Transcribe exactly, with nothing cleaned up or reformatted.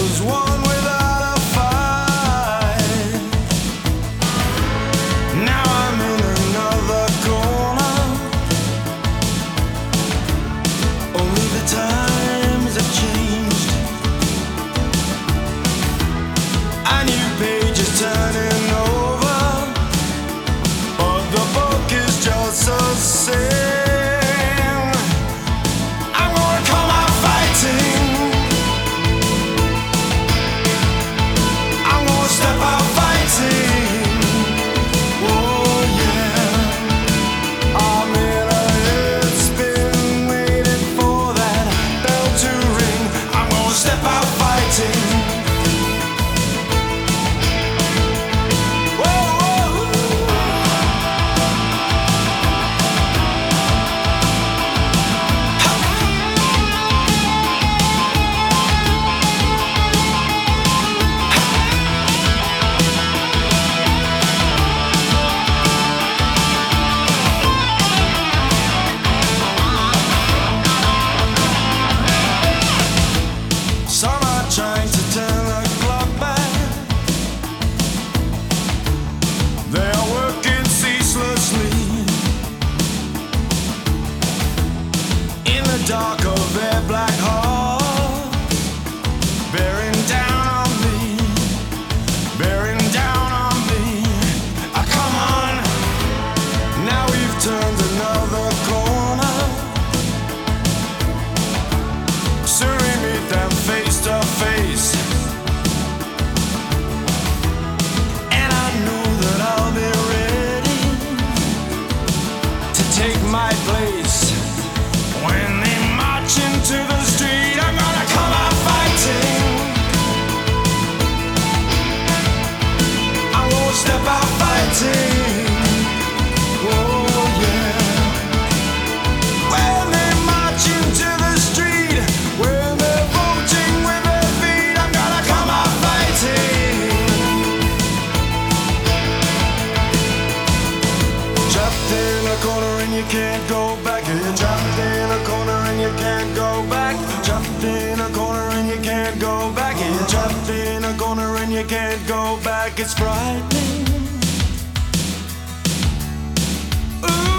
was won without a fight. Now I'm in another corner. Only the times have changed. A new page is turning over, but the book is just the same. Trying to turn the clock back. They are working ceaselessly in the dark of their black heart, bearing down on me, bearing down on me. Ah, come on, now we've turned another corner. Soon we meet them face to face, and I know that I'll be ready to take my place. When they march into the street, I'm gonna come out fighting. I won't step out fighting. Oh yeah. When they march into the street, when they're voting with their feet, I'm gonna come out fighting. Trapped in a corner and you can't go back. You're trapped in a corner and you can't go back. Trapped in a corner and you can't go back. You're trapped in a corner and you can't go back. It's frightening. Ooh.